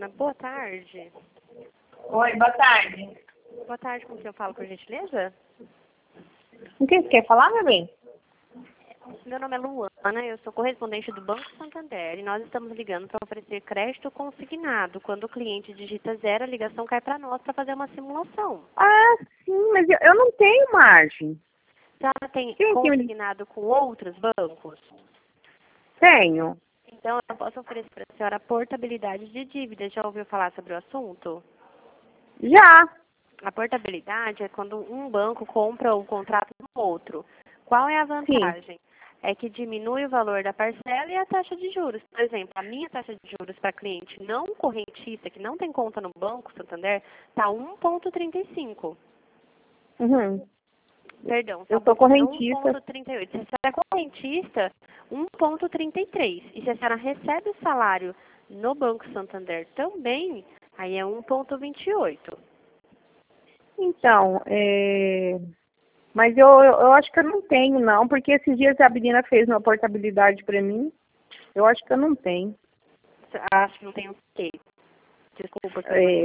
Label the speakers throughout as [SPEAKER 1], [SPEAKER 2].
[SPEAKER 1] Luana. Boa tarde.
[SPEAKER 2] Oi, boa tarde.
[SPEAKER 1] Boa tarde, com quem eu falo, por gentileza?
[SPEAKER 2] Com quem você quer falar, meu bem?
[SPEAKER 1] Meu nome é Luana, eu sou correspondente do Banco Santander e nós estamos ligando para oferecer crédito consignado. Quando o cliente digita 0, a ligação cai para nós para fazer uma simulação.
[SPEAKER 2] Ah, sim, mas eu não tenho margem.
[SPEAKER 1] A senhora tem
[SPEAKER 2] Sim,
[SPEAKER 1] consignado com outros bancos?
[SPEAKER 2] Tenho.
[SPEAKER 1] Então, eu posso oferecer para a senhora portabilidade de dívida. Já ouviu falar sobre o assunto?
[SPEAKER 2] Já.
[SPEAKER 1] A portabilidade é quando um banco compra o contrato do outro. Qual é a
[SPEAKER 2] Sim.
[SPEAKER 1] vantagem? É que diminui o valor da parcela e a taxa de juros. Por exemplo, a minha taxa de juros para cliente não correntista, que não tem conta no Banco Santander, está 1,35.
[SPEAKER 2] Uhum.
[SPEAKER 1] Perdão,
[SPEAKER 2] Eu sou correntista.
[SPEAKER 1] 1,38. Se a senhora é correntista, 1,33. E se a senhora recebe o salário no Banco Santander também, aí é 1,28.
[SPEAKER 2] Então, mas eu acho que eu não tenho, não, porque esses dias a menina fez uma portabilidade para mim. Eu acho que eu não tenho.
[SPEAKER 1] Acho que não tem o quê? Desculpa.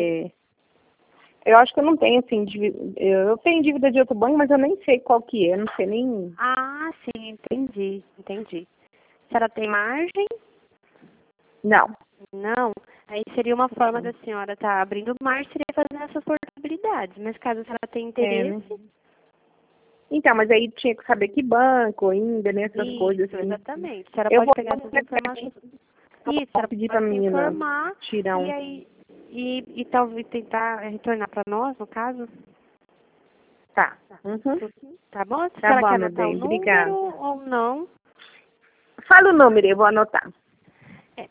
[SPEAKER 2] Eu acho que eu não tenho, assim, eu tenho dívida de outro banco, mas eu nem sei qual que é, não sei nem...
[SPEAKER 1] Ah, sim, entendi. A senhora tem margem?
[SPEAKER 2] Não.
[SPEAKER 1] Não. Aí seria uma forma da senhora estar abrindo margem, seria fazendo essas portabilidades. Mas caso a senhora tenha interesse...
[SPEAKER 2] Né? Então, mas aí tinha que saber que banco ainda, né, essas coisas
[SPEAKER 1] Isso,
[SPEAKER 2] assim.
[SPEAKER 1] exatamente. A senhora
[SPEAKER 2] Eu
[SPEAKER 1] pode
[SPEAKER 2] vou
[SPEAKER 1] pegar essas informações. Isso, a
[SPEAKER 2] vou
[SPEAKER 1] senhora
[SPEAKER 2] pedir pra
[SPEAKER 1] pode se
[SPEAKER 2] menina
[SPEAKER 1] informar
[SPEAKER 2] tirar
[SPEAKER 1] e
[SPEAKER 2] um...
[SPEAKER 1] aí... E talvez tentar retornar para nós, no caso.
[SPEAKER 2] Tá. Uhum.
[SPEAKER 1] Tá bom? Se a
[SPEAKER 2] Tá
[SPEAKER 1] senhora
[SPEAKER 2] bom,
[SPEAKER 1] quer
[SPEAKER 2] meu
[SPEAKER 1] anotar o
[SPEAKER 2] bem.
[SPEAKER 1] número
[SPEAKER 2] Obrigada.
[SPEAKER 1] ou não,
[SPEAKER 2] Fala o número, eu vou anotar.
[SPEAKER 1] é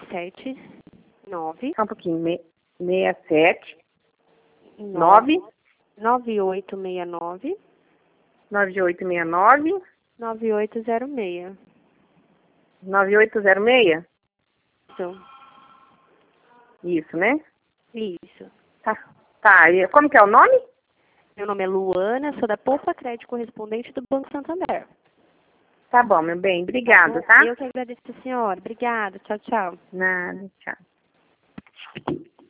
[SPEAKER 1] 679
[SPEAKER 2] Só um pouquinho. 67
[SPEAKER 1] 9
[SPEAKER 2] 9
[SPEAKER 1] 9869
[SPEAKER 2] 9869
[SPEAKER 1] 9806.
[SPEAKER 2] 9806.
[SPEAKER 1] Isso.
[SPEAKER 2] Isso, né?
[SPEAKER 1] Isso.
[SPEAKER 2] Tá. Tá. E como que é o nome?
[SPEAKER 1] Meu nome é Luana, sou da Poupa Crédito correspondente do Banco Santander.
[SPEAKER 2] Tá bom, meu bem.
[SPEAKER 1] Tá
[SPEAKER 2] Obrigada,
[SPEAKER 1] bom?
[SPEAKER 2] tá?
[SPEAKER 1] Eu que agradeço a senhora. Obrigada. Tchau, tchau.
[SPEAKER 2] Nada. Tchau.